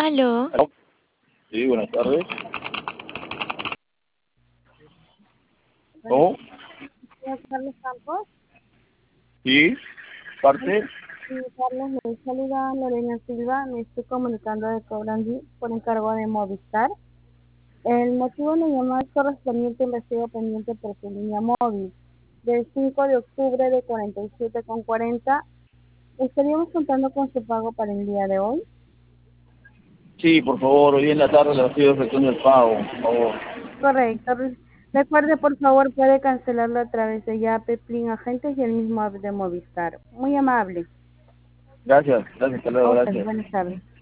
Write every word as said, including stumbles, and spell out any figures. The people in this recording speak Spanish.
Aló. Aló. Sí, buenas tardes. Buenas ¿Oh? tardes, señor Carlos Campos. Sí, parte. Sí, Carlos, me saluda Lorena Silva. Me estoy comunicando de Cobrandí por encargo de Movistar. El motivo de mi llamada es correspondiente al investigo pendiente por su línea móvil. Del cinco de octubre de cuarenta y siete con cuarenta, estaríamos contando con su pago para el día de hoy. Sí, por favor, hoy en la tarde le estoy efectuando el pago, por favor. Correcto. Re- Recuerde, por favor, puede cancelarlo a través de Yape, Plin Agentes y el mismo app de Movistar. Muy amable. Gracias, gracias, hasta A luego, usted, gracias. buenas tardes.